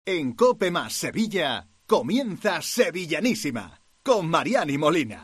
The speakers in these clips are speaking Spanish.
En COPE más Sevilla, comienza Sevillanísima, con Mariani Molina.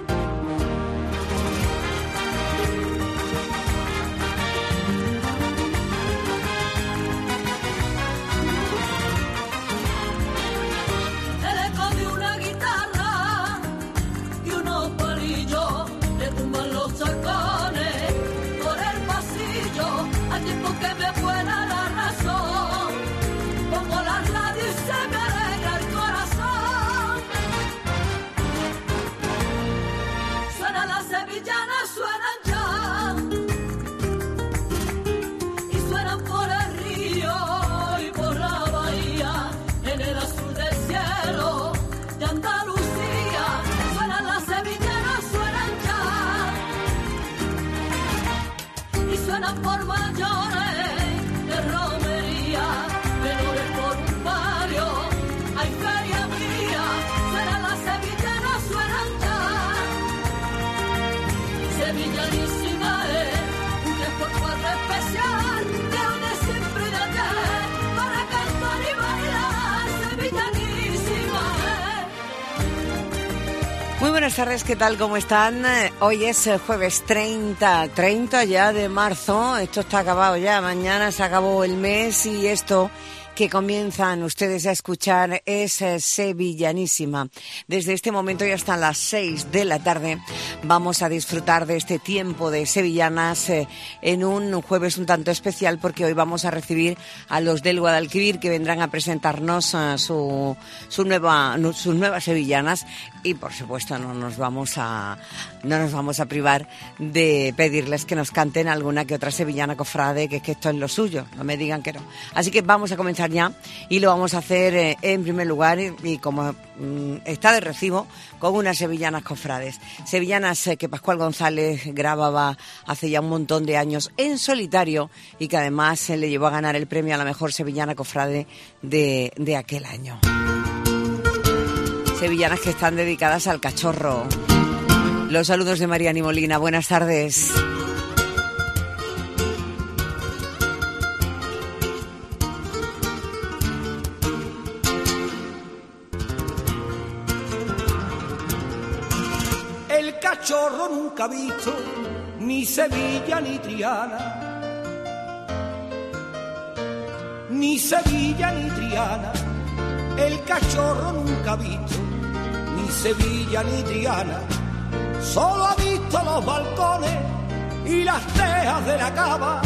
Por mayores de romería, menores por un barrio, hay feria mía, suenan las sevillanas, suenan ya. Sevillanísima es un 3x4 especial, de hoy de siempre y de ayer, para cantar y bailar, sevillanísima es. Muy buenas tardes, ¿qué tal? ¿Cómo están? Hoy es jueves 30 ya de marzo. Esto está acabado ya, mañana se acabó el mes y esto que comienzan ustedes a escuchar es Sevillanísima. Desde este momento y hasta las 6 de la tarde vamos a disfrutar de este tiempo de sevillanas en un jueves un tanto especial, porque hoy vamos a recibir a los del Guadalquivir, que vendrán a presentarnos sus nuevas sevillanas, y por supuesto no nos vamos a privar de pedirles que nos canten alguna que otra sevillana cofrade, que es que esto es lo suyo, no me digan que no. Así que vamos a comenzar ya, y lo vamos a hacer en primer lugar, y como está de recibo, con unas sevillanas cofrades. Sevillanas que Pascual González grababa hace ya un montón de años en solitario, y que además le llevó a ganar el premio a la mejor sevillana cofrade de aquel año. Sevillanas que están dedicadas al cachorro. Los saludos de Mariani Molina. Buenas tardes. El cachorro nunca ha visto ni Sevilla ni Triana, ni Sevilla ni Triana. El cachorro nunca ha visto ni Sevilla ni Triana, solo ha visto los balcones y las tejas de la cava,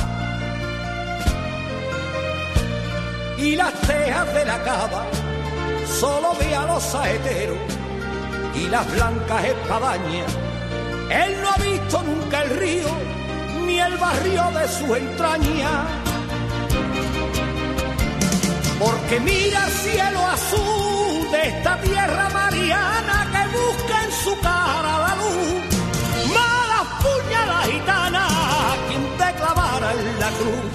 y las tejas de la cava. Solo ve a los saeteros y las blancas espadañas. Él no ha visto nunca el río ni el barrio de su entraña, porque mira el cielo azul de esta tierra mariana, que busca en su cara la luz. Mala puñalada gitana, quien te clavara en la cruz.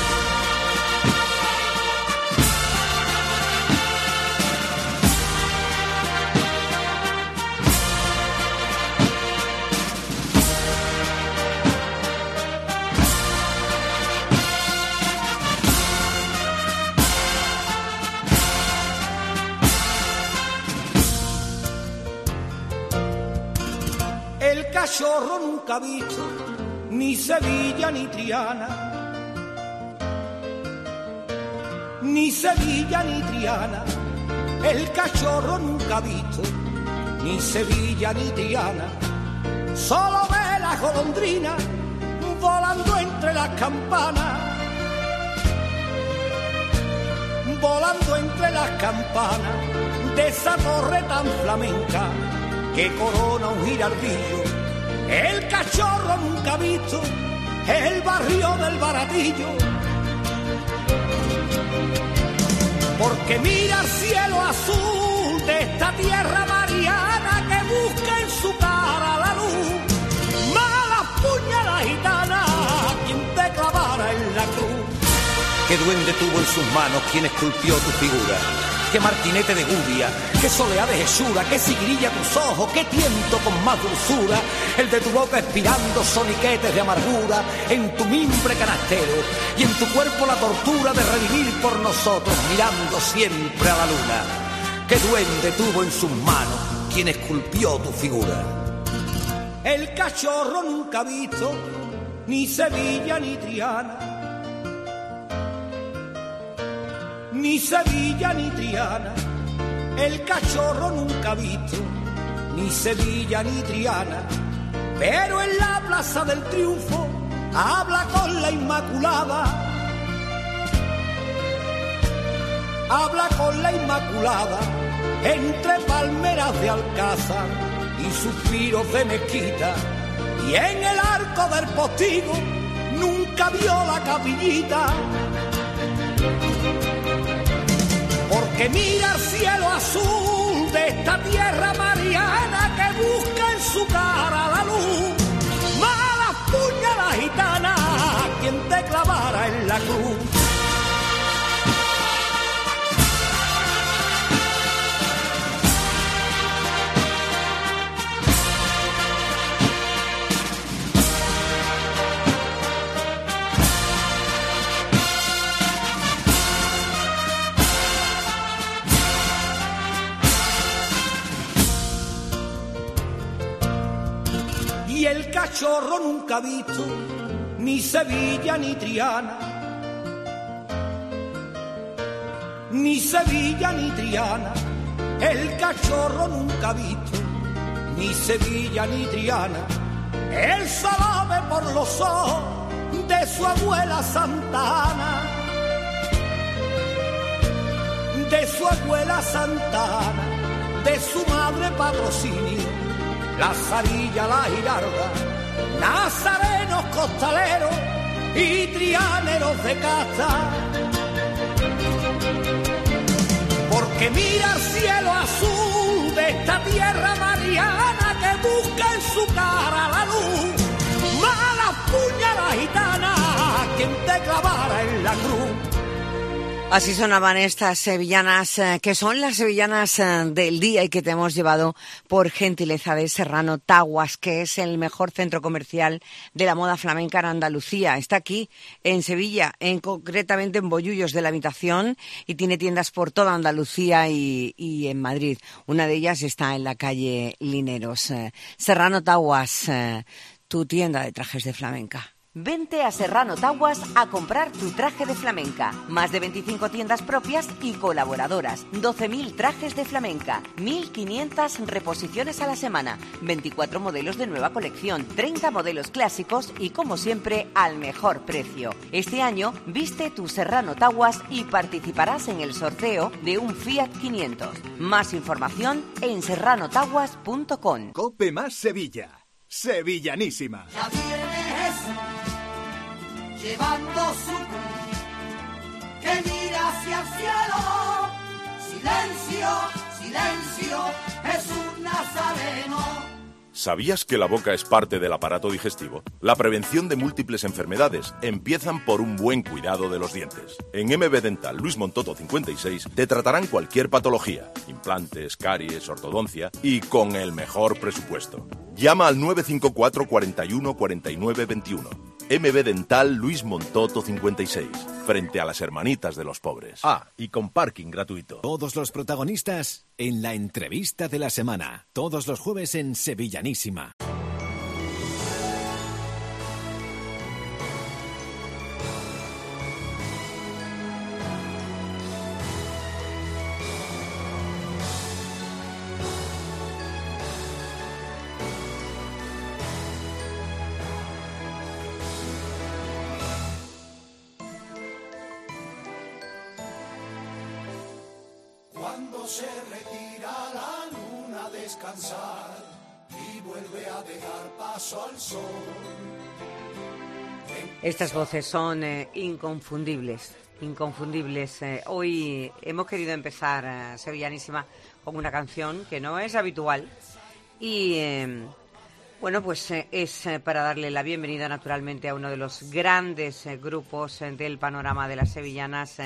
El cachorro nunca ha visto ni Sevilla ni Triana, ni Sevilla ni Triana. El cachorro nunca ha visto ni Sevilla ni Triana, solo ve la golondrina volando entre las campanas, volando entre las campanas de esa torre tan flamenca que corona un girardillo. El cachorro nunca ha visto el barrio del Baratillo, porque mira el cielo azul de esta tierra mariana, que busca en su cara la luz. Mala puñalada gitana, quien te clavara en la cruz. ¿Qué duende tuvo en sus manos quien esculpió tu figura? qué martinete de guria, qué soleá de Jesura, qué sigrilla tus ojos, qué tiento con más dulzura, el de tu boca expirando soniquetes de amargura, en tu mimbre canastero, y en tu cuerpo la tortura de revivir por nosotros, mirando siempre a la luna. Qué duende tuvo en sus manos quien esculpió tu figura. El cachorro nunca ha visto ni Sevilla ni Triana, ni Sevilla ni Triana. El cachorro nunca ha visto ni Sevilla ni Triana, pero en la Plaza del Triunfo habla con la Inmaculada, habla con la Inmaculada, entre palmeras de Alcázar y suspiros de mezquita, y en el arco del postigo nunca vio la capillita, porque mira el cielo azul de esta tierra mariana que busca en su cara la luz. Mala puña la gitana, quien te clavara en la cruz. Y el cachorro nunca ha visto ni Sevilla ni Triana, ni Sevilla ni Triana. El cachorro nunca ha visto ni Sevilla ni Triana. Él solo ve por los ojos de su abuela Santa Ana, de su abuela Santa Ana, de su madre Patrocinio, Lazarilla la Girarda, nazarenos costaleros y trianeros de casta. Porque mira el cielo azul de esta tierra mariana que busca en su cara la luz. Mala puña la gitana, quien te clavara en la cruz. Así sonaban estas sevillanas, que son las sevillanas del día y que te hemos llevado por gentileza de Serrano Taguas, que es el mejor centro comercial de la moda flamenca en Andalucía. Está aquí, en Sevilla, concretamente en Bollullos de la Habitación, y tiene tiendas por toda Andalucía y en Madrid. Una de ellas está en la calle Lineros. Serrano Taguas, tu tienda de trajes de flamenca. Vente a Serrano Taguas a comprar tu traje de flamenca. Más de 25 tiendas propias y colaboradoras. 12.000 trajes de flamenca. 1.500 reposiciones a la semana. 24 modelos de nueva colección. 30 modelos clásicos y, como siempre, al mejor precio. Este año, viste tu Serrano Taguas y participarás en el sorteo de un Fiat 500. Más información en serranotaguas.com. Cope más Sevilla. Sevillanísima. Ya viene Jesús, llevando su cruz, que mira hacia el cielo. Silencio, silencio, Jesús Nazareno. ¿Sabías que la boca es parte del aparato digestivo? La prevención de múltiples enfermedades empiezan por un buen cuidado de los dientes. En MB Dental Luis Montoto 56 te tratarán cualquier patología, implantes, caries, ortodoncia y con el mejor presupuesto. Llama al 954 41 49 21. MB Dental Luis Montoto 56, frente a las Hermanitas de los Pobres. Ah, y con parking gratuito. Todos los protagonistas en la entrevista de la semana. Todos los jueves en Sevillanísima. Cuando se retira la luna a descansar y vuelve a dejar paso al sol. Estas voces son inconfundibles. Hoy hemos querido empezar Sevillanísima con una canción que no es habitual y bueno, pues es para darle la bienvenida naturalmente a uno de los grandes grupos del panorama de las sevillanas,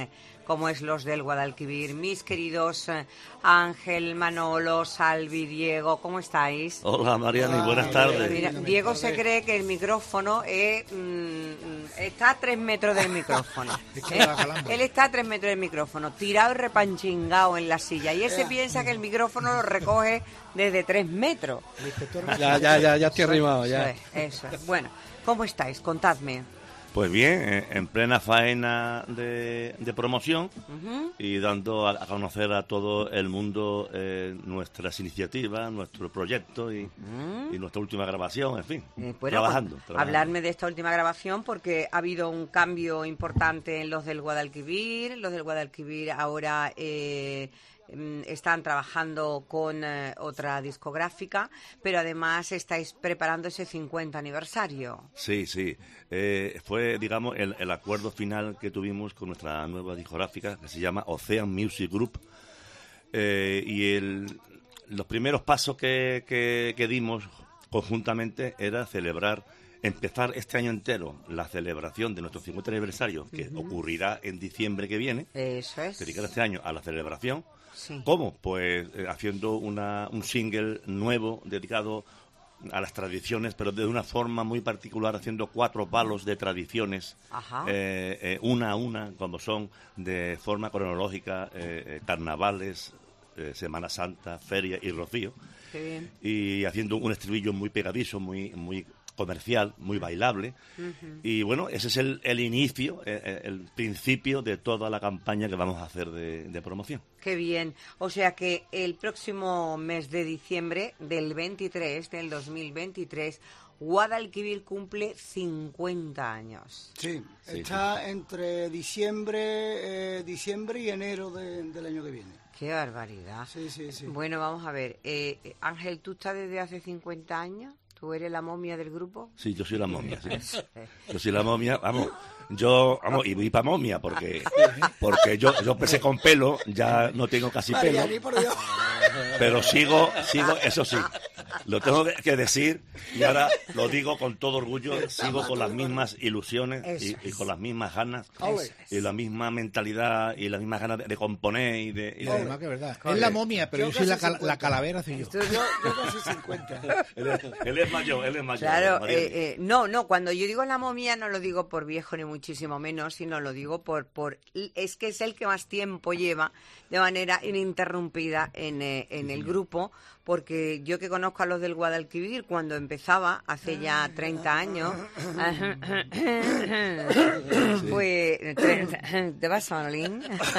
como es los del Guadalquivir. Mis queridos Ángel, Manolo, Salvi, Diego, ¿cómo estáis? Hola Mariana, y buenas tardes. Mira, Diego se cree que el micrófono está a 3 metros del micrófono. Él está a 3 metros del micrófono, tirado y repanchingado en la silla. Y él se piensa que el micrófono lo recoge desde 3 metros. Ya estoy arrimado, ya. Eso es. Bueno, ¿cómo estáis? Contadme. Pues bien, en plena faena de promoción y dando a conocer a todo el mundo nuestras iniciativas, nuestro proyecto y nuestra última grabación, en fin, trabajando. Hablarme de esta última grabación porque ha habido un cambio importante en los del Guadalquivir. Los del Guadalquivir ahora están trabajando con otra discográfica, pero además estáis preparando ese 50 aniversario. Sí. Fue, digamos, el acuerdo final que tuvimos con nuestra nueva discográfica, que se llama Ocean Music Group, y los primeros pasos que dimos conjuntamente era empezar este año entero la celebración de nuestro 50 aniversario, que ocurrirá en diciembre que viene. Eso es. Dedicar este año a la celebración. Sí. ¿Cómo? Pues haciendo un single nuevo dedicado a las tradiciones, pero de una forma muy particular, haciendo 4 palos de tradiciones, una a una, como son de forma cronológica, carnavales, Semana Santa, Feria y Rocío. Qué bien. Y haciendo un estribillo muy pegadizo, muy comercial, muy bailable. Y bueno, ese es el inicio, el principio de toda la campaña que vamos a hacer de promoción. Qué bien. O sea que el próximo mes de diciembre del 2023, Guadalquivir cumple 50 años. Sí, está entre diciembre y enero del año que viene. Qué barbaridad. Sí. Bueno, vamos a ver. Ángel, ¿tú estás desde hace 50 años? ¿Tú eres la momia del grupo? Sí, yo soy la momia, sí. Yo soy la momia, vamos, y voy para momia, porque yo empecé con pelo, ya no tengo casi pelo, pero sigo, eso sí, lo tengo que decir, y ahora lo digo con todo orgullo, sigo con las mismas ilusiones y con las mismas ganas, y la misma mentalidad, y las mismas ganas de componer y de además que es verdad. Es la momia, pero yo soy la calavera, soy yo. Yo casi 50. Él es mayor. Claro, no, cuando yo digo la momia no lo digo por viejo ni muchísimo menos, sino lo digo es que es el que más tiempo lleva de manera ininterrumpida en el grupo, porque yo que conozco a los del Guadalquivir cuando empezaba hace ya 30 años, pues ¿te vas, Manolín?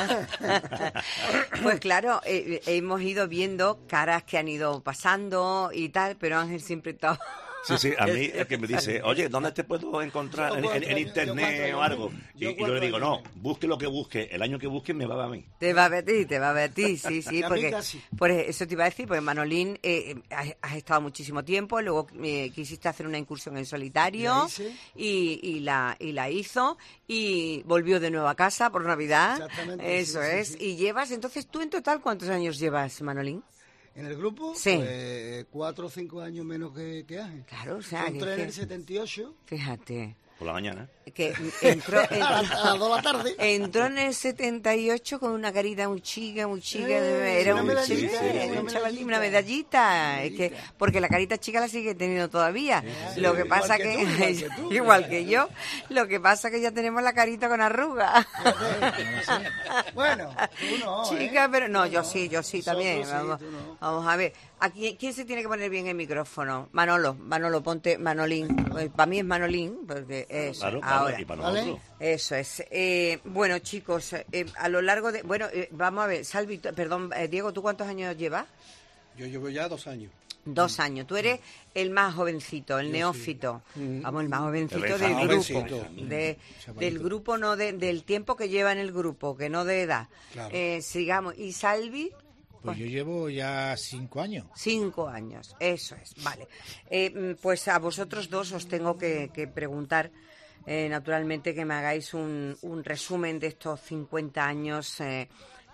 Pues claro, hemos ido viendo caras que han ido pasando y tal, pero Ángel siempre estaba... Sí, a mí es que me dice, oye, ¿dónde te puedo encontrar? ¿En internet o algo? Y yo le digo, no, busque lo que busque, el año que busque me va a mí. Te va a ver a ti, sí, porque por eso te iba a decir, porque Manolín, has estado muchísimo tiempo, luego quisiste hacer una incursión en solitario y la hizo, y volvió de nuevo a casa por Navidad. Exactamente. Eso es. Sí. Y llevas, entonces, ¿tú en total cuántos años llevas, Manolín? En el grupo, sí. 4 o 5 años menos que Ángel. Claro, o sea... Entré en el 78. Fíjate. Por la mañana. Que entró a las 2 de la tarde. Entró en el 78 con una carita muy chica, era un chavalín, una medallita. Es que, porque la carita chica la sigue teniendo todavía. Lo que pasa igual que yo, lo que pasa que ya tenemos la carita con arruga. Bueno, tú no, chica, pero no, yo sí también. Vamos a ver. Aquí, ¿quién se tiene que poner bien el micrófono? Manolo, ponte Manolín. Pues, para mí es Manolín, porque eso. Claro, ahora. Y para nosotros. Eso es. Bueno, chicos, a lo largo de... Bueno, vamos a ver, Salvi, perdón, Diego, ¿tú cuántos años llevas? Yo llevo ya 2 años. 2 años. Tú eres el más jovencito, el neófito. Sí. Vamos, el más jovencito del grupo. Del grupo, no del tiempo que lleva en el grupo, que no de edad. Claro. Sigamos. ¿Y Salvi? Pues yo llevo ya 5 años. 5 años, eso es, vale. Pues a vosotros dos os tengo que preguntar, naturalmente, que me hagáis un resumen de estos 50 años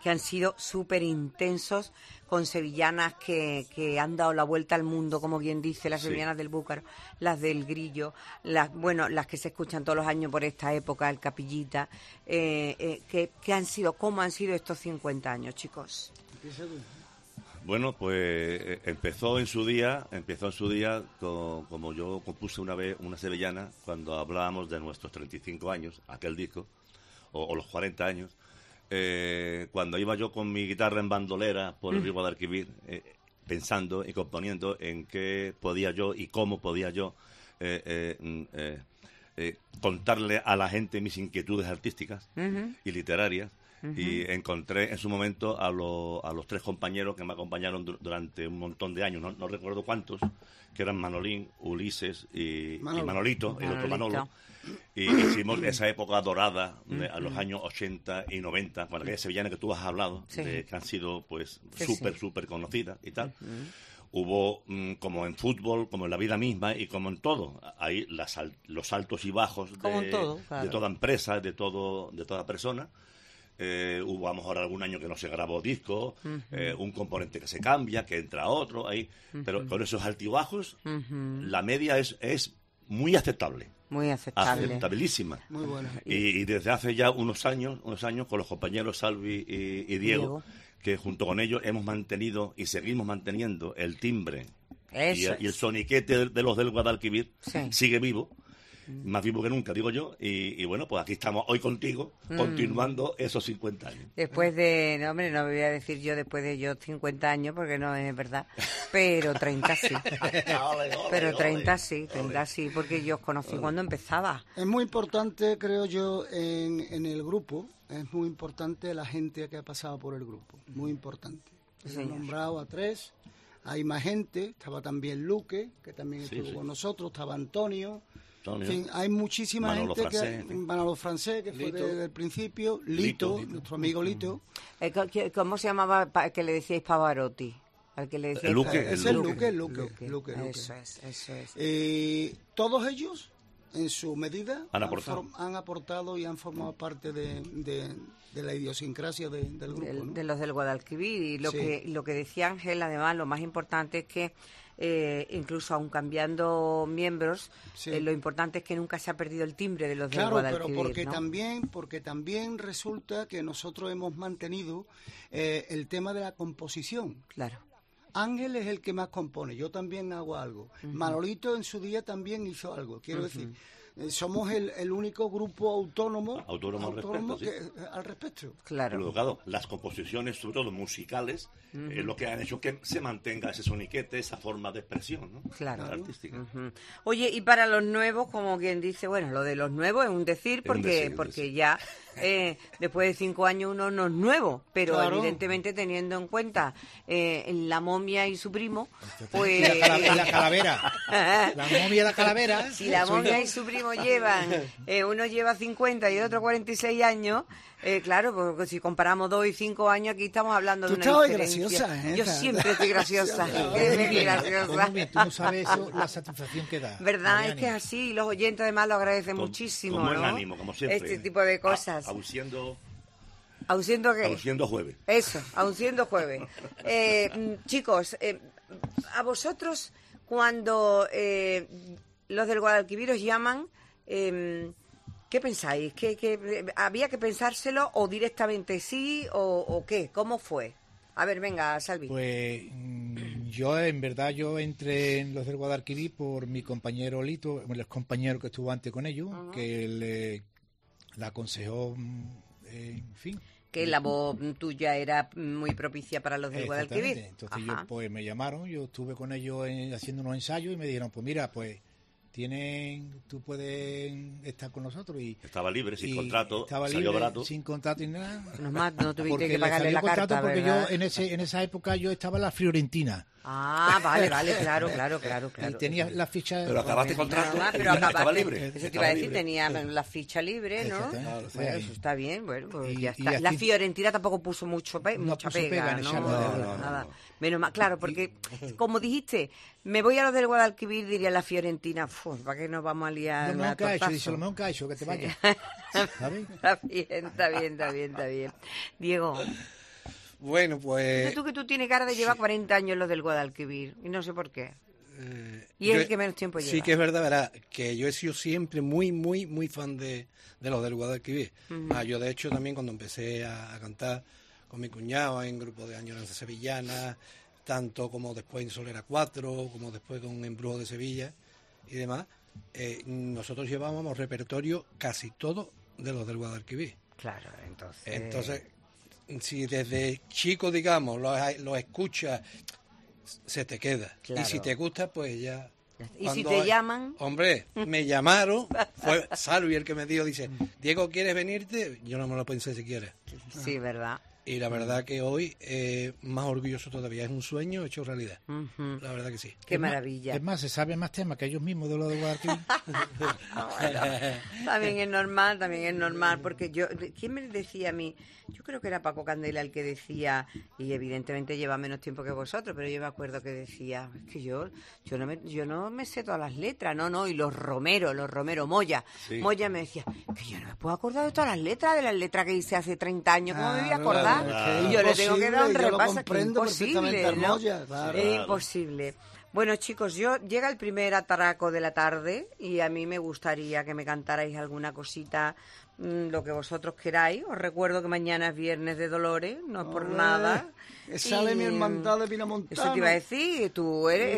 que han sido súper intensos, con sevillanas que han dado la vuelta al mundo, como bien dice, las sevillanas del Búcaro, las del Grillo, las que se escuchan todos los años por esta época, el Capillita, ¿cómo han sido estos 50 años, chicos? Bueno, pues empezó en su día, como yo compuse una vez una sevillana cuando hablábamos de nuestros 35 años, aquel disco, o los 40 años, cuando iba yo con mi guitarra en bandolera por el río Guadalquivir, pensando y componiendo en qué podía yo y cómo podía yo contarle a la gente mis inquietudes artísticas y literarias. Y encontré en su momento a los 3 compañeros que me acompañaron durante un montón de años, no recuerdo cuántos, que eran Manolín, Ulises y Manolito, el otro Manolo. Y hicimos esa época dorada, a los años 80 y 90, con aquellas sevillanas que tú has hablado, que han sido pues súper conocidas y tal. Hubo, como en fútbol, como en la vida misma y como en todo, ahí los altos y bajos de toda empresa, de toda persona. Hubo a lo mejor algún año que no se grabó disco, un componente que se cambia, que entra otro, ahí, pero con esos altibajos la media es muy aceptable. Muy aceptable. Aceptabilísima. Muy buena. Y desde hace ya unos años con los compañeros Salvi y Diego, que junto con ellos hemos mantenido y seguimos manteniendo el timbre y el soniquete de los del Guadalquivir, sigue vivo. Más vivo que nunca, digo yo, y bueno, pues aquí estamos hoy contigo, continuando esos 50 años. Después de, no me voy a decir yo después de 50 años, porque no es verdad, pero 30 sí. Pero 30 sí, porque yo os conocí cuando empezaba. Es muy importante, creo yo, en el grupo, es muy importante la gente que ha pasado por el grupo, muy importante. He nombrado a 3, hay más gente, estaba también Luque, que también estuvo con nosotros, estaba Antonio. En fin, hay muchísima Manolo gente Francés, Manolo Francés, que fue desde el principio, Lito, nuestro amigo Lito. ¿Cómo se llamaba que le decíais Pavarotti? Al que le decíais Luque. Eso es. Todos ellos, en su medida, han aportado y han formado parte de la idiosincrasia del grupo, ¿no? De los del Guadalquivir. Y lo que decía Ángel, además, lo más importante es que incluso aun cambiando miembros, lo importante es que nunca se ha perdido el timbre de los del Guadalquivir. Pero porque también resulta que nosotros hemos mantenido el tema de la composición. Claro. Ángel es el que más compone, yo también hago algo. Manolito en su día también hizo algo, quiero decir. Somos el único grupo autónomo al respecto. Claro. Pero, claro, las composiciones, sobre todo musicales, es lo que han hecho que se mantenga ese soniquete, esa forma de expresión, ¿no? Claro. Artística. Oye, y para los nuevos, como quien dice, bueno, lo de los nuevos es un decir, porque ya después de 5 años uno no es nuevo, pero evidentemente teniendo en cuenta la momia y su primo, pues... La calavera. La momia y la calavera. Si la momia y su primo llevan, uno lleva 50 y el otro 46 años, claro, porque si comparamos 2 y 5 años, aquí estamos hablando de una diferencia. Graciosa, Yo siempre estoy graciosa. Tú no sabes eso, la satisfacción que da. ¿Verdad? Mariani. Es que es así, y los oyentes además lo agradecen muchísimo, con buen ¿no? ánimo, como siempre. Este tipo de cosas. Aun siendo jueves. Eso, aun siendo jueves. Chicos, a vosotros, cuando los del Guadalquivir os llaman, ¿qué pensáis? ¿Que había que pensárselo o directamente sí o qué? ¿Cómo fue? A ver, venga, Salvi. Pues yo entré en los del Guadalquivir por mi compañero Lito, el compañero que estuvo antes con ellos, que le aconsejó, en fin. Que la voz tuya era muy propicia para los del Guadalquivir. Entonces ellos pues me llamaron, yo estuve con ellos haciendo unos ensayos y me dijeron, pues mira, pues tú puedes estar con nosotros. Y estaba libre, sin contrato, salió barato. Sin contrato y nada. No tuviste que pagarle la carta, porque ¿verdad? yo en esa época yo estaba en la Fiorentina. Ah, vale, claro. Y tenía la ficha... Pero acabaste contrato, estaba libre. Eso te iba a decir, tenía la ficha libre, ¿no? Bueno, eso está bien, bueno, pues ya está. La Fiorentina tampoco puso mucha pega, ¿no? Nada. Menos mal, claro, porque, como dijiste, me voy a los del Guadalquivir, diría la Fiorentina, ¿para qué nos vamos a liar? Lo mejor que ha hecho, que te vayas. Está bien. Diego. Bueno, pues... Tú tienes cara de llevar 40 años en los del Guadalquivir, y no sé por qué. Y es el que menos tiempo lleva. Sí que es verdad, verá, que yo he sido siempre muy, muy, muy fan de los del Guadalquivir. Yo, de hecho, también cuando empecé a cantar con mi cuñado en grupo de añoranza sevillana, tanto como después en Solera 4, como después con Embrujo de Sevilla y demás, nosotros llevábamos repertorio casi todo de los del Guadalquivir. Claro, Entonces, si desde chico, digamos, lo escuchas, se te queda. Claro. Y si te gusta, pues ya... Y si te llaman... Hombre, me llamaron, fue Salvi el que me dijo, dice, Diego, ¿quieres venirte? Yo no me lo pensé siquiera. Sí, ¿verdad? Y la verdad que hoy, más orgulloso todavía, es un sueño hecho realidad. La verdad que sí. Qué maravilla. Es más, se sabe más temas que ellos mismos de lo de Guadalquivir. También es normal, porque ¿quién me decía a mí? Yo creo que era Paco Candela el que decía, y evidentemente lleva menos tiempo que vosotros, pero yo me acuerdo que decía, es que yo no me sé todas las letras, no, y los Romero, Moya. Sí. Moya me decía, que yo no me puedo acordar de todas las letras que hice hace 30 años, ¿cómo me voy a acordar? Y yo le tengo que dar un repaso, es imposible, ¿no? Claro. Es imposible. Bueno, chicos, llega el primer atraco de la tarde y a mí me gustaría que me cantarais alguna cosita, lo que vosotros queráis. Os recuerdo que mañana es Viernes de Dolores, no es por nada. Sale mi hermandad de Pinamontano. Eso te iba a decir, tú eres...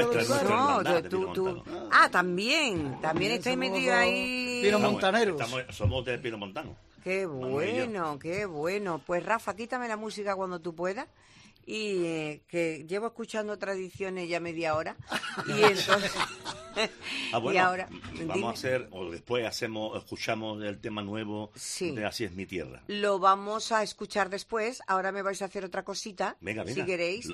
también estáis metidos ahí... Pinamontaneros. Somos de Pinamontano. Qué bueno. Pues Rafa, quítame la música cuando tú puedas. Y que llevo escuchando tradiciones ya media hora. Y entonces... bueno, y ahora, vamos a hacer, o después escuchamos el tema nuevo de Así es mi tierra. Lo vamos a escuchar después. Ahora me vais a hacer otra cosita, venga. Si queréis,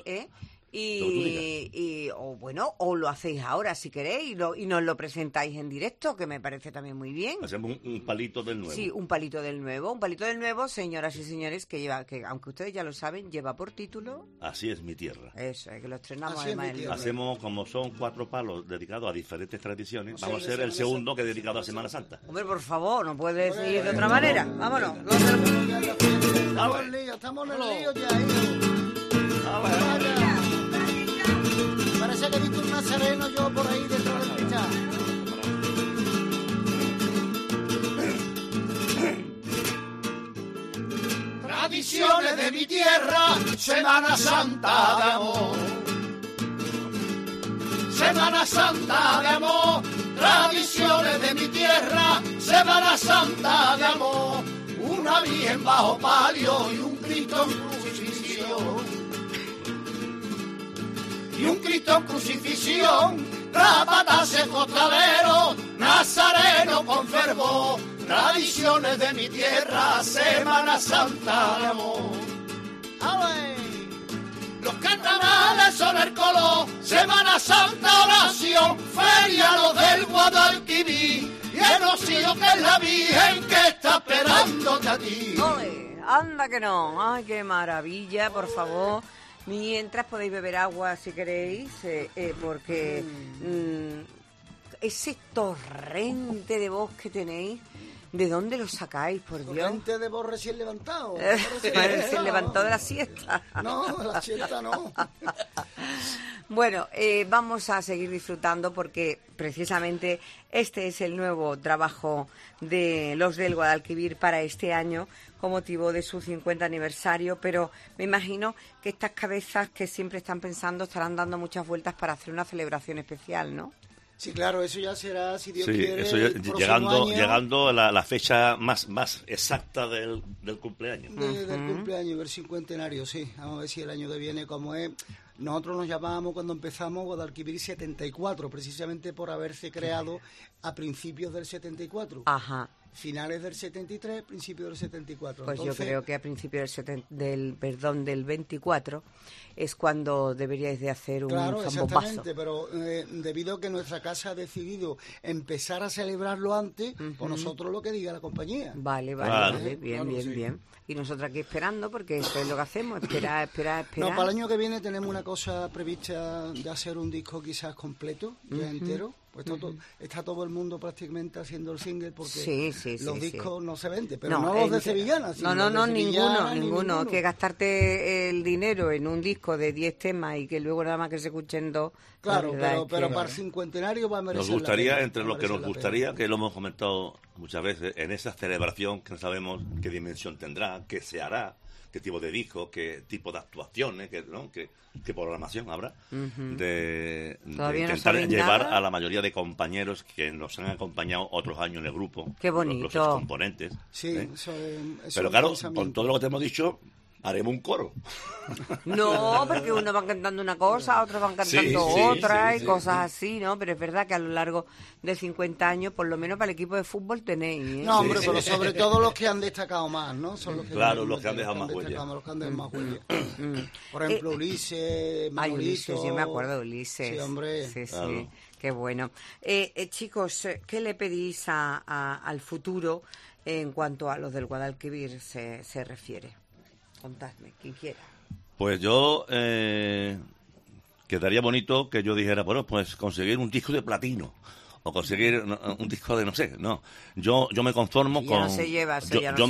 o lo hacéis ahora si queréis y nos lo presentáis en directo, que me parece también muy bien. Hacemos un palito del nuevo. Sí, un palito del nuevo, señoras y señores, que aunque ustedes ya lo saben, lleva por título Así es mi tierra. Eso, es que lo estrenamos Así además. Hacemos, como son 4 palos dedicados a diferentes tradiciones, vamos a hacer el segundo que es dedicado a Semana Santa. Hombre, por favor, no puede seguir de otra manera. Vámonos. Estamos en el lío ya. Parece que he visto un nazareno yo por ahí detrás del cristal. Tradiciones de mi tierra, Semana Santa de amor. Semana Santa de amor, tradiciones de mi tierra, Semana Santa de amor. Una Virgen bajo palio y un Cristo en crucifixión. Y un Cristo en crucifixión, rapataces costaleros, nazareno con fervor, tradiciones de mi tierra, Semana Santa de amor. ¡Ale! Los carnavales son el color, Semana Santa oración, feria los del Guadalquivir, y el rocío que es la Virgen que está esperándote a ti. ¡Ole! Anda que no, ay, qué maravilla, por favor. Mientras podéis beber agua si queréis, porque ese torrente de voz que tenéis, ¿de dónde lo sacáis, por Dios? Torrente de voz recién levantado. Recién levantado de la siesta. No, de la siesta no. Bueno, vamos a seguir disfrutando porque precisamente este es el nuevo trabajo de los del Guadalquivir para este año con motivo de su 50 aniversario, pero me imagino que estas cabezas que siempre están pensando estarán dando muchas vueltas para hacer una celebración especial, ¿no? Sí, claro, eso ya será, si Dios quiere, eso llegando a la fecha más exacta del cumpleaños. Del cumpleaños, del cincuentenario, sí. Vamos a ver si el año que viene, como es... Nosotros nos llamábamos cuando empezamos Guadalquivir 74, precisamente por haberse creado a principios del 74. Ajá. Finales del 73, principios del 74. Pues entonces, yo creo que a principios del 24 es cuando deberíais de hacer un claro, zambombazo. Exactamente, pero debido a que nuestra casa ha decidido empezar a celebrarlo antes, pues nosotros lo que diga la compañía. Vale, bien. Y nosotros aquí esperando, porque eso es lo que hacemos, esperar. No, para el año que viene tenemos una cosa prevista de hacer un disco quizás completo, ya entero. Pues está todo el mundo prácticamente haciendo el single porque Sí, los sí. discos no se venden, pero no los de Sevillana. No, ninguno. Que gastarte el dinero en un disco de 10 temas y que luego nada más que se escuchen 2. Claro, pero para el cincuentenario va a merecer Nos gustaría, la pena, entre lo que nos gustaría, que lo hemos comentado muchas veces, en esa celebración que no sabemos qué dimensión tendrá, qué se hará, qué tipo de disco, qué tipo de actuaciones, qué programación habrá, de intentar llevar a la mayoría de compañeros que nos han acompañado otros años en el grupo. Qué bonito. Los componentes. Sí, pero claro, con todo lo que te hemos dicho, haremos un coro. No, porque unos van cantando una cosa, otros van cantando otra y cosas así, ¿no? Pero es verdad que a lo largo de 50 años, por lo menos para el equipo de fútbol tenéis, ¿eh? No, hombre, pero sobre todo los que han destacado más, ¿no? Son los que los que han dejado más huella. Los que han dejado más huella. Por ejemplo, Ulises, Manolito. Ulises, yo me acuerdo de Ulises. Sí, hombre. Sí, claro. Qué bueno. Chicos, ¿qué le pedís al futuro en cuanto a los del Guadalquivir se refiere? Contadme, quien quiera. Pues yo, quedaría bonito que yo dijera, bueno, pues conseguir un disco de platino, o conseguir un disco de, no sé, no. Yo me conformo con... No se lleva, yo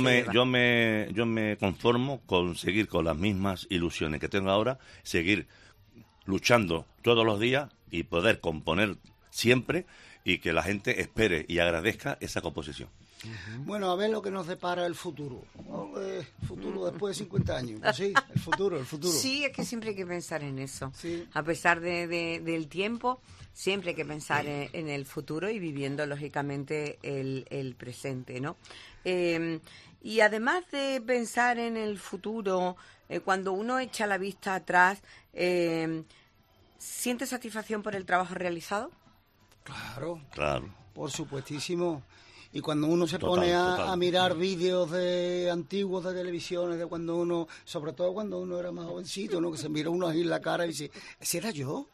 me conformo con seguir con las mismas ilusiones que tengo ahora, seguir luchando todos los días y poder componer siempre y que la gente espere y agradezca esa composición. Bueno, a ver lo que nos depara el futuro. Futuro después de 50 años. Pues sí, el futuro. Sí, es que siempre hay que pensar en eso. Sí. A pesar del tiempo, siempre hay que pensar en el futuro y viviendo, lógicamente, el presente, ¿no? Y además de pensar en el futuro, cuando uno echa la vista atrás, ¿siente satisfacción por el trabajo realizado? Claro. Por supuestísimo. Y cuando uno se pone a mirar vídeos antiguos de televisiones, de cuando uno, sobre todo cuando uno era más jovencito, ¿no? Que se mira uno ahí en la cara y dice, ¿ese era yo?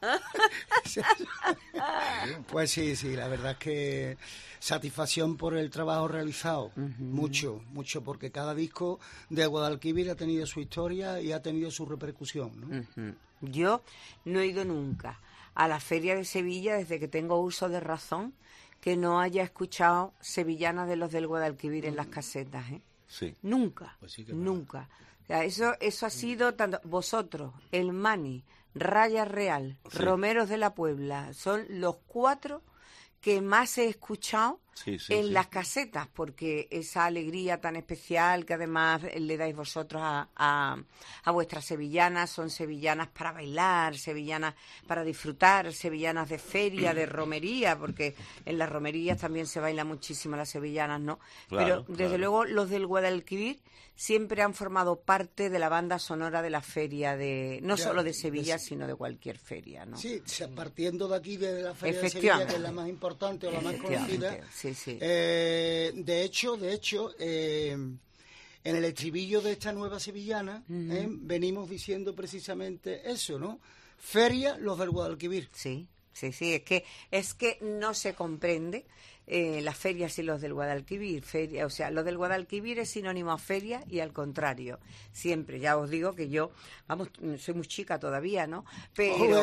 Pues sí, la verdad es que satisfacción por el trabajo realizado, mucho, porque cada disco de Guadalquivir ha tenido su historia y ha tenido su repercusión, ¿no? Yo no he ido nunca a la Feria de Sevilla desde que tengo uso de razón que no haya escuchado sevillanas de los del Guadalquivir en las casetas, ¿eh? Sí. Nunca, pues sí que nunca. O sea, eso ha sido tanto vosotros, el Mani, Raya Real, Sí. Romeros de la Puebla, son los 4 que más he escuchado en las casetas, porque esa alegría tan especial que además le dais vosotros a vuestras sevillanas, son sevillanas para bailar, sevillanas para disfrutar, sevillanas de feria, de romería, porque en las romerías también se baila muchísimo las sevillanas, ¿no? Claro, Pero desde luego los del Guadalquivir siempre han formado parte de la banda sonora de la feria, no solo de Sevilla, sino de cualquier feria, ¿no? Sí, partiendo de aquí, de la Feria de Sevilla, que es la más importante o la más conocida. Sí. De hecho, en el estribillo de esta nueva sevillana, venimos diciendo precisamente eso, ¿no? Feria, los del Guadalquivir. Sí, es que no se comprende las ferias y los del Guadalquivir. O sea, los del Guadalquivir es sinónimo a feria y al contrario. Siempre, ya os digo que yo, soy muy chica todavía, ¿no? Pero...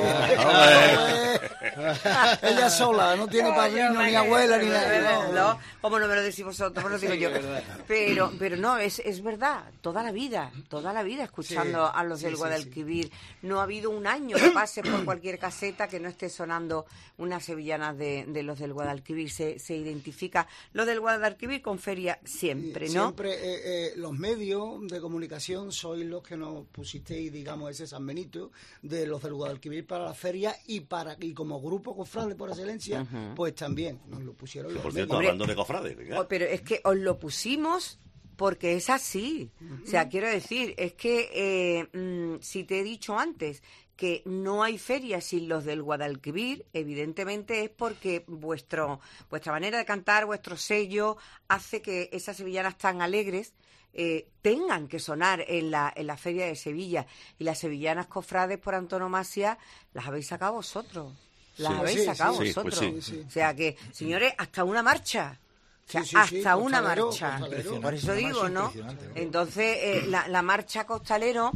Ella sola, no tiene padrino, ni abuela, ni nada. No, como no me lo decís vosotros, me lo digo yo. Pero no, es verdad, toda la vida escuchando a los del Guadalquivir. No ha habido un año que pase por cualquier caseta que no esté sonando una sevillana de los del Guadalquivir. Se identifica lo del Guadalquivir con feria siempre, ¿no? Siempre los medios de comunicación sois los que nos pusisteis, digamos, ese San Benito de los del Guadalquivir para la feria y como grupo cofrade por excelencia, pues también nos lo pusieron los Por medios. cierto, hablando de cofrade, pero es que os lo pusimos porque es así. O sea, quiero decir, es que si te he dicho antes que no hay feria sin los del Guadalquivir, evidentemente es porque vuestra manera de cantar, vuestro sello, hace que esas sevillanas tan alegres tengan que sonar en la Feria de Sevilla. Y las sevillanas cofrades por antonomasia las habéis sacado vosotros. Las habéis sacado vosotros. Sí. O sea que, señores, hasta una marcha. O sea, Sí, sí, sí, hasta una costalero, marcha. costalero. Por eso Una digo, marcha ¿no? impresionante, ¿no? Entonces, la marcha costalero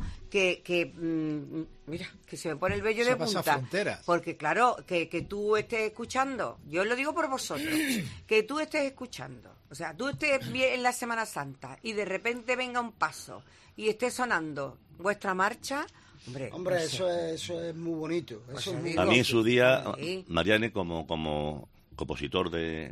mira, que se me pone el vello Se de ha pasado punta. fronteras. Porque claro, que tú estés escuchando, yo lo digo por vosotros, que tú estés escuchando, o sea, tú estés bien en la Semana Santa y de repente venga un paso y esté sonando vuestra marcha, hombre, Hombre, no sé. eso es muy bonito. Eso es muy A mí en su día, Sí. Mariane, como compositor de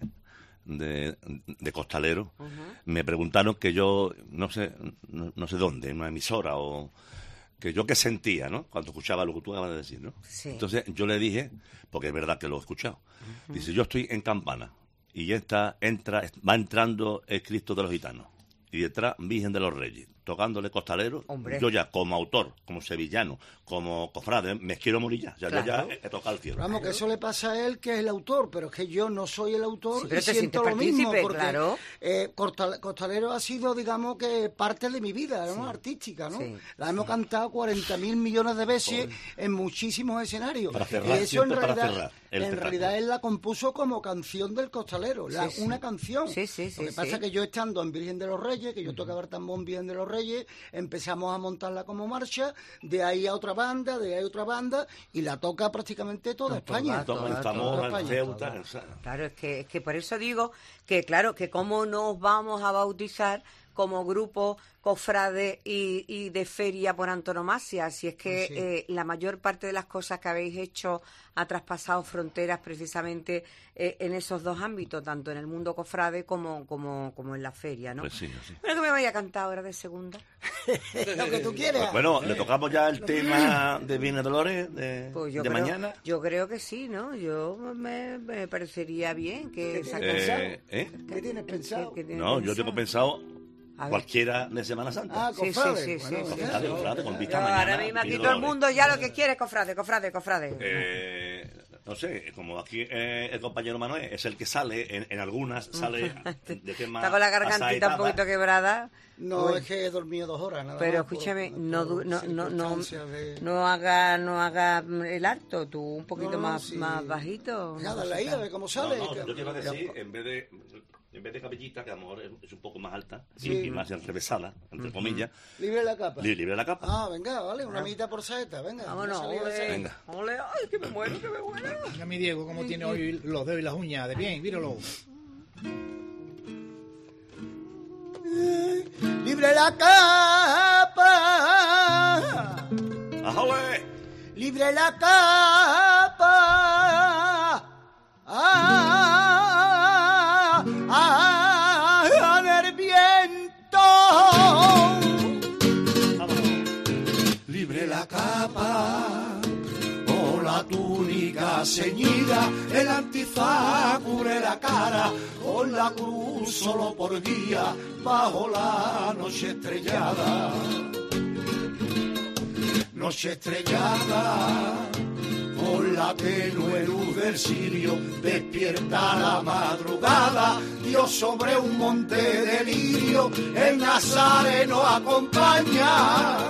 costalero, me preguntaron que yo, no sé dónde, en una emisora, o que yo qué sentía, ¿no? Cuando escuchaba lo que tú acabas de decir, ¿no? Sí. Entonces yo le dije, porque es verdad que lo he escuchado, dice, yo estoy en Campana y va entrando el Cristo de los Gitanos y detrás Virgen de los Reyes, tocándole costaleros. Hombre. Yo ya como autor, como sevillano, como cofrade, me quiero morir ya. Claro. Yo ya he tocado el cielo. Vamos, que eso le pasa a él, que es el autor, pero es que yo no soy el autor Sí, pero y te siento sientes lo mismo, partícipe, porque claro. Costalero ha sido, digamos, que parte de mi vida, ¿no? Artística, ¿no? Sí. La hemos cantado 40.000 millones de veces en muchísimos escenarios. Para cerrar, y eso siempre para cerrar el en espectáculo. realidad él la compuso como canción del costalero, Sí, sí. una canción. Sí, sí, sí, Lo que pasa sí. es que yo estando en Virgen de los Reyes, que yo tocaba el tambor en Virgen de los Reyes, empezamos a montarla como marcha, de ahí a otra banda, y la toca prácticamente toda España. toda, En toda Zamora, en España. Ceuta, Claro, es que por eso digo que claro, que cómo nos vamos a bautizar como grupo cofrade y de feria por antonomasia, si es que la mayor parte de las cosas que habéis hecho ha traspasado fronteras precisamente en esos dos ámbitos, tanto en el mundo cofrade como en la feria, ¿no? Pues sí, sí. Bueno, que me vaya a cantar ahora de segunda. Lo que tú quieras. Bueno, le tocamos ya el tema de Viernes Dolores de Pues yo mañana. Yo creo que sí, ¿no? Yo me parecería bien que esa ¿Eh? ¿Qué tienes pensado? ¿Qué tienes No, yo tengo pensado A ver. cualquiera de Semana Santa. Ah, Sí, cofrade. sí, sí, Bueno, sí, ya. Cofrade, cofrade, con vista Yo mañana. ahora mismo aquí Viernes todo el Dolores. mundo ya lo que quiere es cofrade. No sé, como aquí el compañero Manuel es el que sale, en algunas sale de tema. Está con la gargantita un asaetada. poquito quebrada. No, Uy. es que he dormido 2 horas. Nada Pero más, por- escúchame, por no circunstancias de- haga el alto, tú un poquito No, más, sí. más bajito. Nada, la ida, a ver cómo sale. No, yo te iba a decir, en vez de cabellita, que a lo mejor es un poco más alta Sí. y más enrevesada, entre comillas, Libre la capa. libre la capa. Ah, venga, vale, una mitad por saeta, venga. Vámonos, una salida ole, saeta. Venga. ole, ay, que me muero. Mira mi Diego cómo tiene hoy los dedos y las uñas de bien, míralo. Libre la capa. ¡Ajá, güey! Libre la capa. Del viento. Libre la capa o la túnica ceñida, el antifaz cubre la cara, con la cruz solo por guía, bajo la noche estrellada. Noche estrellada, con la tenue luz del cirio, despierta la madrugada, Dios sobre un monte de lirio, el Nazareno acompaña.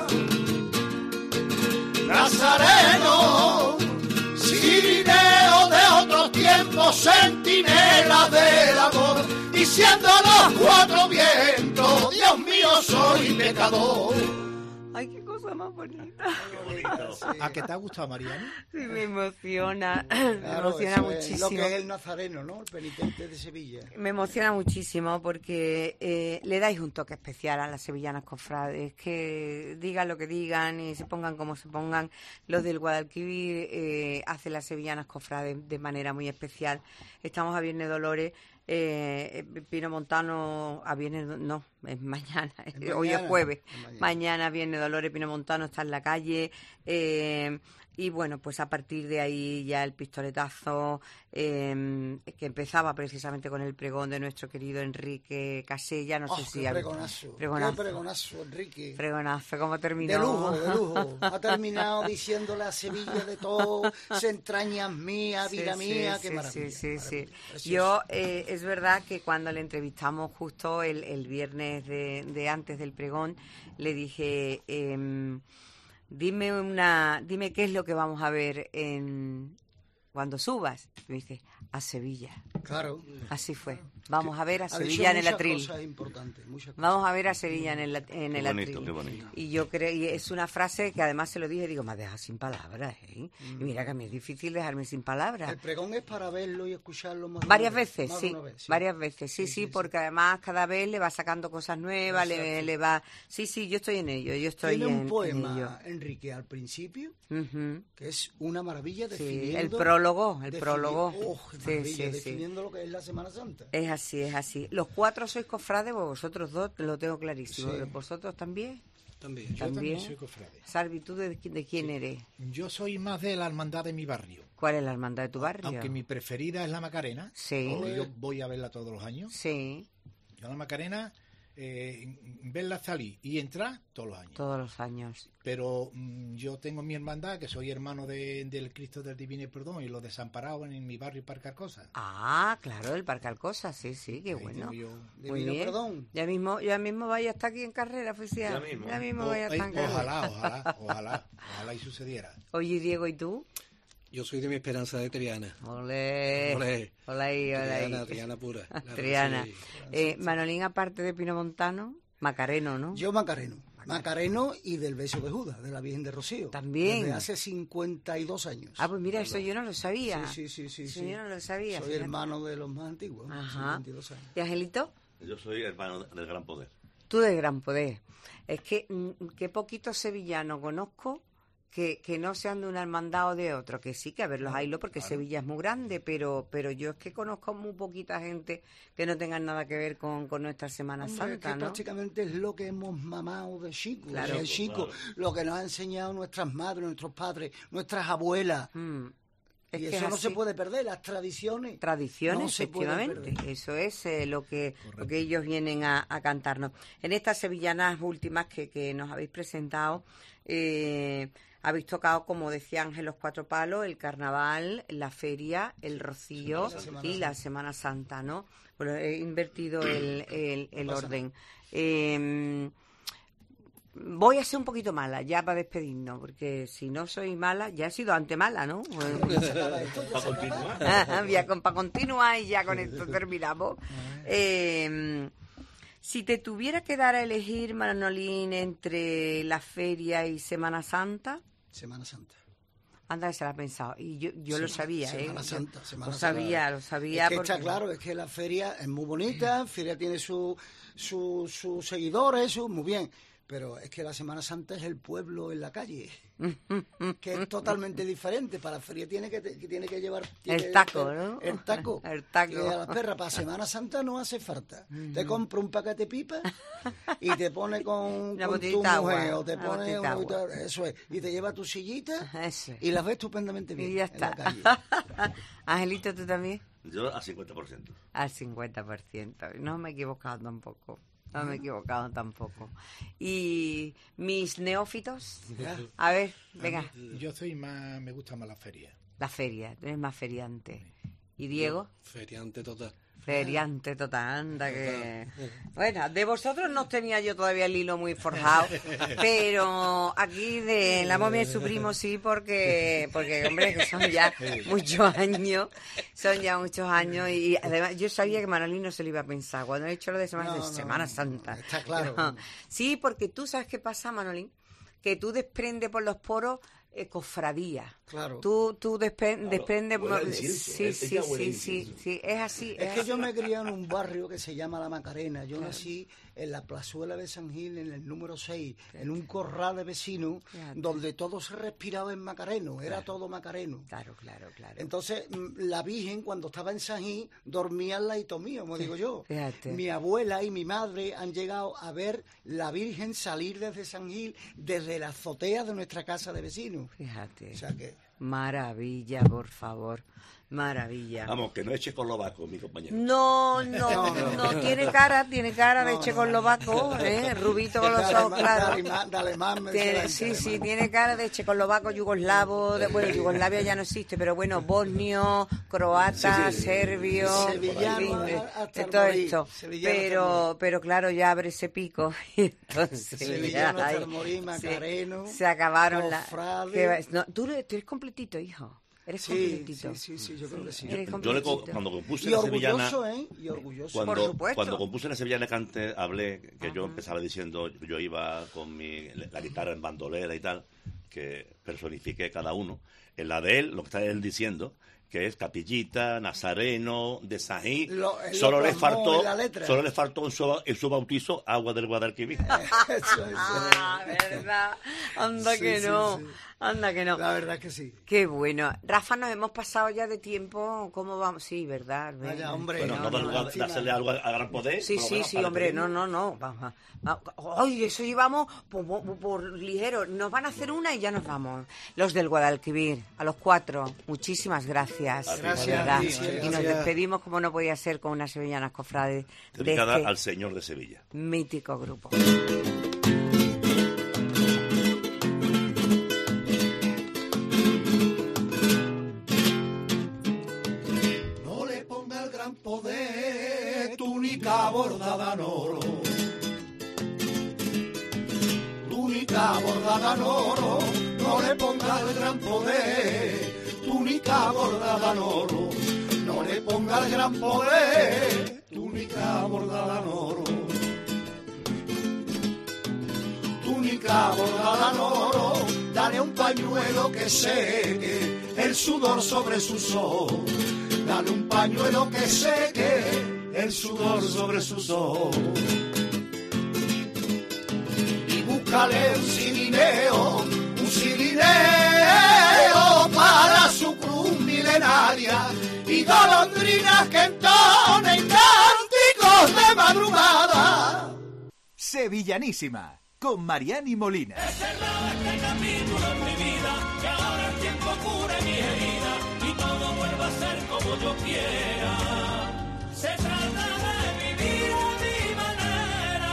Nazareno, sirineo de otros tiempos, centinela del amor, diciendo a los 4 vientos, Dios mío, soy pecador. Ay, qué cosa más bonita. ¿A qué te ha gustado, Mariano? Sí, me emociona, me Claro, emociona eso es muchísimo. lo que es el nazareno, ¿no? El penitente de Sevilla. Me emociona muchísimo porque le dais un toque especial a las sevillanas cofrades, que digan lo que digan y se pongan como se pongan. Los del Guadalquivir hacen las sevillanas cofrades de manera muy especial. Estamos a Viernes Dolores, Pino Montano, a Viernes, no, es mañana, hoy es jueves, mañana Viernes Dolores, Pino Montano está en la calle. Y bueno, pues a partir de ahí ya el pistoletazo que empezaba precisamente con el pregón de nuestro querido Enrique Casella, no sé si... Qué pregonazo, qué pregonazo, Enrique. Pregonazo, ¿cómo terminó? De lujo, de lujo. Ha terminado diciendo la Sevilla de todo, se entrañas mía, vida mía, qué maravilla. Sí. Precioso. Yo, es verdad que cuando le entrevistamos justo el viernes de antes del pregón, le dije... Dime qué es lo que vamos a ver cuando subas, me dice, a Sevilla. Claro. Así fue. Vamos a ver a Ha Sevilla dicho en el muchas atril. cosas importantes, muchas cosas. Vamos a ver a Sevilla en el Qué bonito, atril. qué bonito. Y yo creo, y es una frase que además se lo dije, digo, me has dejado sin palabras, ¿eh? Y mira que a mí es difícil dejarme sin palabras. El pregón es para verlo y escucharlo más de Varias una vez, veces, más de sí, una vez, sí. varias veces, sí, porque además cada vez le va sacando cosas nuevas, le va... Sí, yo estoy en ello, yo estoy Tiene un en ello. poema, Enrique, al principio, Ujú. que es una maravilla Sí, definiendo... el prólogo. Oh, Sí, maravilla, sí. definiendo lo que es la Semana Santa. Es así. Los 4 sois cofrades, vosotros 2 lo tengo clarísimo. Sí. ¿Vosotros también? También. Yo también soy cofrade. Salvi, ¿tú de quién eres? Yo soy más de la hermandad de mi barrio. ¿Cuál es la hermandad de tu barrio? Aunque mi preferida es la Macarena. Sí. Porque yo voy a verla todos los años. Sí. Yo la Macarena, verla salir y entrar todos los años. Todos los años. Pero yo tengo mi hermandad, que soy hermano del Cristo del Divino Perdón y los desamparados en mi barrio Parque Alcosa. Ah, claro, el Parque Alcosa, sí, qué Ahí bueno. tengo yo. Muy Divino bien. Perdón. Ya mismo vaya hasta aquí en carrera oficial. Ya mismo vaya hasta en carrera. Ojalá y sucediera. Oye, Diego, ¿y tú? Yo soy de mi Esperanza de Triana. Olé. Olé. Hola ahí. Triana pura. Claro que Triana. sí. Manolín, aparte de Pino Montano, Macareno, ¿no? Yo Macareno y del Beso de Judas, de la Virgen de Rocío. También. Desde hace 52 años. Ah, pues mira, eso yo no lo sabía. Sí. Eso yo no lo sabía. Soy fíjate. hermano de los más antiguos, Ajá. 52 años. ¿Y Angelito? Yo soy hermano del Gran Poder. Tú de Gran Poder. Es que qué poquitos sevillanos conozco que no sean de una hermandad o de otro, que sí, que a verlos hay, porque Sevilla es muy grande, pero yo es que conozco muy poquita gente que no tengan nada que ver con nuestra Semana Hombre, Santa, es que ¿no? prácticamente es lo que hemos mamado de chico, Claro. de chico, lo que nos han enseñado nuestras madres, nuestros padres, nuestras abuelas. Es Y que eso es no se así. puede perder, las tradiciones. Tradiciones, no se pueden efectivamente. perder. Eso es lo que ellos vienen a cantarnos. En estas sevillanas últimas que nos habéis presentado, habéis tocado, como decía Ángel, los 4 palos, el carnaval, la feria, el rocío y la Semana Santa, ¿no? Bueno, he invertido el orden. Voy a ser un poquito mala ya para despedirnos, porque si no soy mala, ya he sido antes mala, ¿no? Para continuar. Para continuar y ya con esto terminamos. Si te tuviera que dar a elegir, Manolín, entre la feria y Semana Santa... Semana Santa. Anda, que se la ha pensado. Y yo lo sabía, Semana ¿eh? Santa, Semana Lo Santa. sabía. Es que porque... está claro, es que la feria es muy bonita, feria tiene sus seguidores, muy bien. Pero es que la Semana Santa es el pueblo en la calle, que es totalmente diferente. Para la feria tiene que llevar... El taco, ¿no? El taco. El taco. Que a las perras para Semana Santa no hace falta. Te compra un paquete de pipa y te pone con tu botellita mujer, agua, o te una pone... botellita agua. Eso es. Y te lleva tu sillita Eso es. y las ves estupendamente bien Y ya en la está. calle. Angelito, ¿tú también? Yo al 50%. Al 50%. No me he equivocado tampoco. No me he equivocado tampoco. ¿Y mis neófitos? A ver, venga. Yo soy más, me gusta más la feria. La feria, tú eres más feriante. ¿Y Diego? Feriante total. Feriante total, anda que... Bueno, de vosotros no tenía yo todavía el hilo muy forjado, pero aquí de la momia de su primo sí, porque hombre, que son ya muchos años, y además yo sabía que Manolín no se lo iba a pensar. Cuando he hecho lo de Semana Santa. Está claro. No. Sí, porque tú sabes qué pasa, Manolín, que tú desprendes por los poros cofradía. Claro. Tú desprendes... huele a incienso, Sí, ella huele a incienso. sí, es así. Es que yo me crié en un barrio que se llama La Macarena. Yo nací en la plazuela de San Gil, en el número 6, en un corral de vecinos, donde todo se respiraba en macareno, era todo macareno. Claro. Entonces, la Virgen, cuando estaba en San Gil, dormía al ladito mío, como digo yo. Fíjate. Mi abuela y mi madre han llegado a ver la Virgen salir desde San Gil, desde la azotea de nuestra casa de vecinos. Fíjate. O sea que... Maravilla, por favor. Maravilla. Vamos, que no es checoslovaco, mi compañero. No, tiene cara de checoslovaco, rubito con los ojos claros. De alemán, Sí, tiene cara de checoslovaco, yugoslavo, bueno, Yugoslavia ya no existe, pero bueno, bosnio, croata, serbio, sevillano, en fin, hasta de todo morir, esto. sevillano Pero claro, ya abre ese pico. Y entonces, sevillano, ya, hasta morir, macareno, se acabaron cofrade. No, tú eres completito, hijo. Eres Sí, completito. sí, yo creo que sí. Eres Yo completito. cuando compuse Y la orgulloso, sevillana, y orgulloso. Por cuando supuesto. compuse la sevillana que antes hablé, que yo empezaba diciendo, yo iba con la guitarra en bandolera y tal, que personifiqué cada uno. En la de él, lo que está él diciendo, que es Capillita, Nazareno, de Sají, solo le faltó en su bautizo agua del Guadalquivir. ¿Verdad? Anda que no. Anda que no. La verdad que sí. Qué bueno. Rafa, nos hemos pasado ya de tiempo. ¿Cómo vamos? Sí, ¿verdad? Vaya, hombre. Bueno, no da lugar de hacerle algo a gran poder. Sí, hombre. No. Vamos. Ay, eso llevamos por ligero. Nos van a hacer una y ya nos vamos. Los del Guadalquivir, a los 4. Muchísimas gracias. Gracias. ¿verdad? Gracias. Y nos despedimos como no podía ser con unas sevillanas cofrades de Dedicada este al Señor de Sevilla. mítico grupo. No le ponga el gran poder, túnica bordada en oro. Túnica bordada en oro, no le ponga el gran poder, túnica bordada en oro. No le ponga el gran poder, túnica bordada en oro. Túnica bordada en oro, dale un pañuelo que seque el sudor sobre sus ojos. Dale un pañuelo que seque el sudor sobre sus ojos. Y búscale un cirineo para su cruz milenaria. Y golondrinas que entonen cánticos de madrugada. Sevillanísima, con Mariani Molina. He cerrado este capítulo en mi vida, que ahora el tiempo cure mi herida y todo vuelva a ser como yo quiera. Se trata de vivir a mi manera.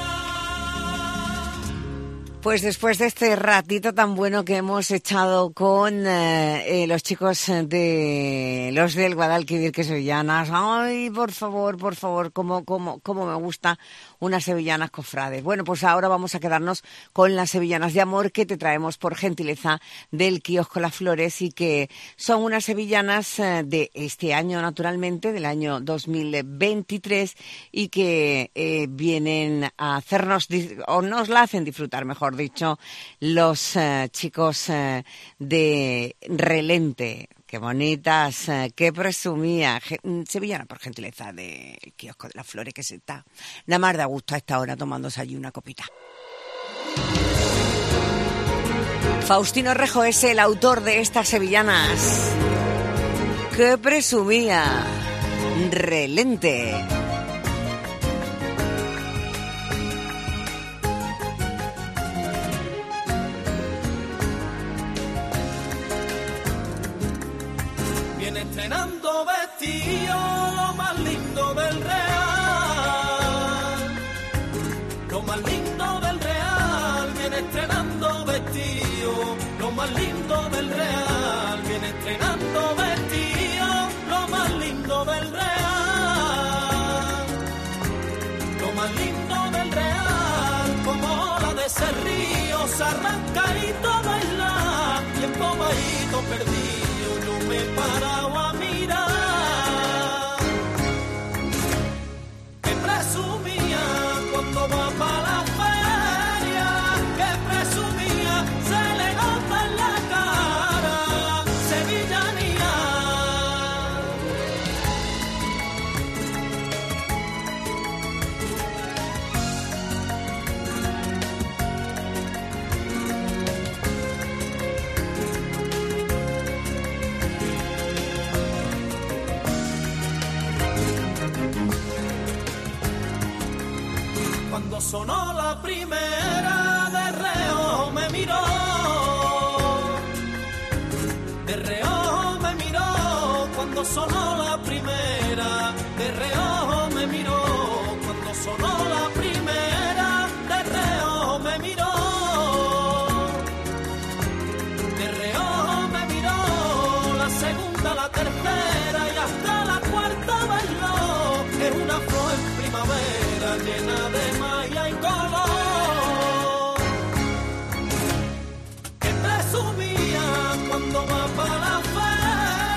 Pues después de este ratito tan bueno que hemos echado con los chicos de los del Guadalquivir, que sevillanas, ay, por favor, cómo me gusta unas sevillanas cofrades. Bueno, pues ahora vamos a quedarnos con las sevillanas de amor que te traemos por gentileza del kiosco Las Flores y que son unas sevillanas de este año, naturalmente, del año 2023 y que vienen a hacernos, o nos la hacen disfrutar, mejor dicho, los chicos de Relente. Qué bonitas, qué presumía. Sevillana por gentileza del kiosco de Las Flores, que se está nada más de gusto a esta hora tomándose allí una copita. Faustino Rejo es el autor de estas sevillanas. Qué presumía. Relente. Viene estrenando vestido lo más lindo del Real. Lo más lindo del Real. Viene estrenando vestido lo más lindo del Real. Viene estrenando vestido lo más lindo del Real. Lo más lindo del Real. Como la de ese río se arrancadito a bailar. Y embobadito perdido yo me he parado a mirar. Que presumía cuando va para la feria. Que presumía, se le nota en la cara. Sevillanía. Cuando sonó la primera, de reojo me miró. De reojo me miró. Cuando sonó la primera, de reojo me miró. Cuando sonó la primera, de reojo me miró. De reojo me miró. La segunda, la tercera y hasta la cuarta bailó. Es una flor en primavera llena de malla y color. Que presumía cuando va para la feria.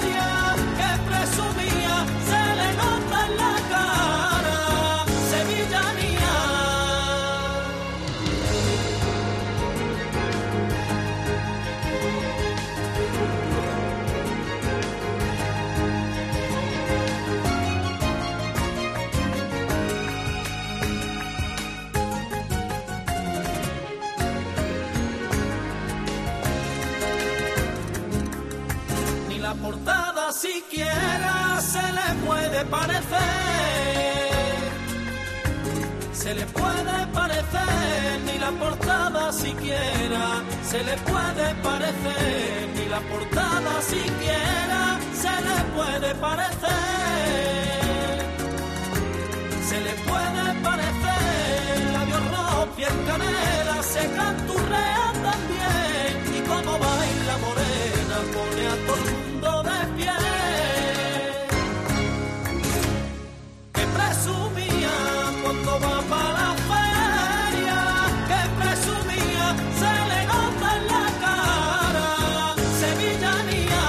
la portada siquiera se le puede parecer. Se le puede parecer, ni la portada siquiera se le puede parecer, ni la portada siquiera se le puede parecer. Se le puede parecer, labios rojos, piel canela, se canturrea también, y como baila morena pone a todo el mundo de pie. Que presumía cuando va para la feria, que presumía, se le nota en la cara, sevillanía.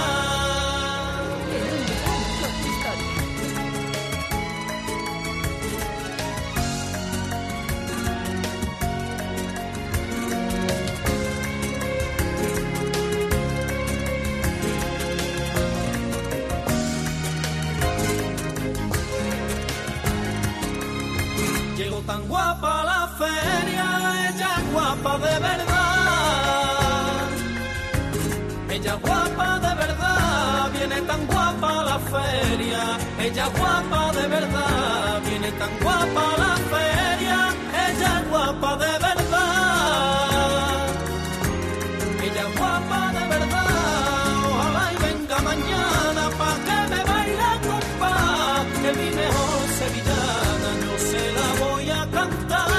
Llegó tan guapa a la feria, ella guapa de verdad. Ella guapa de verdad, viene tan guapa a la feria. Ella guapa de verdad, viene tan guapa a la feria. Ella guapa de verdad. Ella guapa de verdad, ojalá y venga mañana pa' que me baile compás, que mi mejor sevillana yo se la voy a cantar.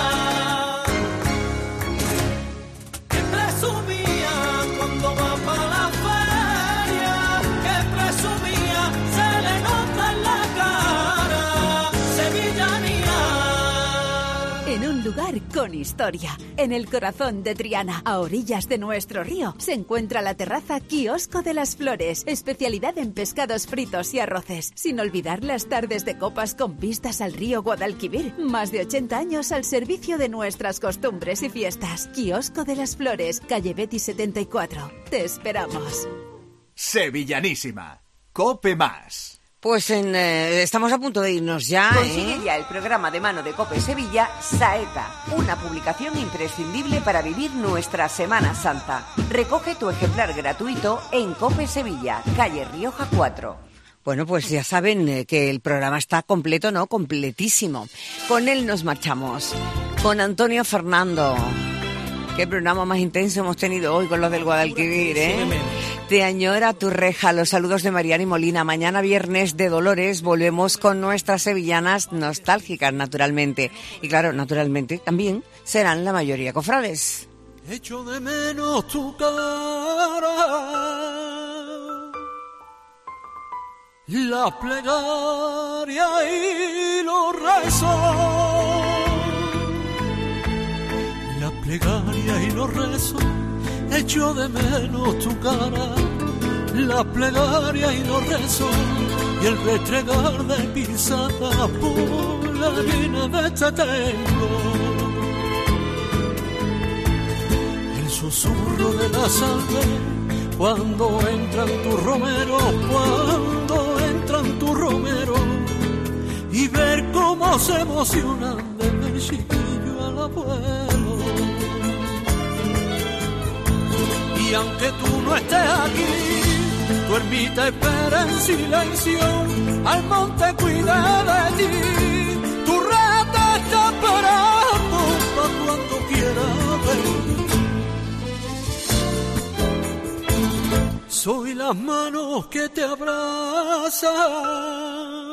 Que presumía cuando va para la feria, que presumía, se le nota en la cara, sevillanía. En un lugar con historia, en el corazón de Triana, a orillas de nuestro río, se encuentra la terraza Quiosco de las Flores, especialidad en pescados fritos y arroces, sin olvidar las tardes de copas con vistas al río Guadalquivir, más de 80 años al servicio de nuestras costumbres y fiestas. Quiosco de las Flores, calle Betis 74. Te esperamos. Sevillanísima. Cope Más. Pues estamos a punto de irnos ya. Consigue ya el programa de mano de COPE Sevilla, Saeta, una publicación imprescindible para vivir nuestra Semana Santa. Recoge tu ejemplar gratuito en COPE Sevilla, calle Rioja 4. Bueno, pues ya saben que el programa está completo, ¿no? Completísimo. Con él nos marchamos. Con Antonio Fernando. Qué programa más intenso hemos tenido hoy con los del Guadalquivir, ¿eh? Te añora tu reja. Los saludos de Mariani Molina. Mañana viernes de Dolores volvemos con nuestras sevillanas nostálgicas, naturalmente. Y claro, naturalmente también serán la mayoría cofrades. Echo de menos tu cara, la plegaria y los rezos. La plegaria y los rezos, echo de menos tu cara, la plegaria y los rezos, y el restregar de pisadas por la arena de este templo. El susurro de la salve, cuando entran tus romeros, cuando entran tus romeros, y ver cómo se emocionan desde el chiquillo al abuelo. Y aunque tú no estés aquí, tu ermita espera en silencio, al monte cuida de ti, tu rata está esperando para cuando quiera venir. Soy las manos que te abrazan,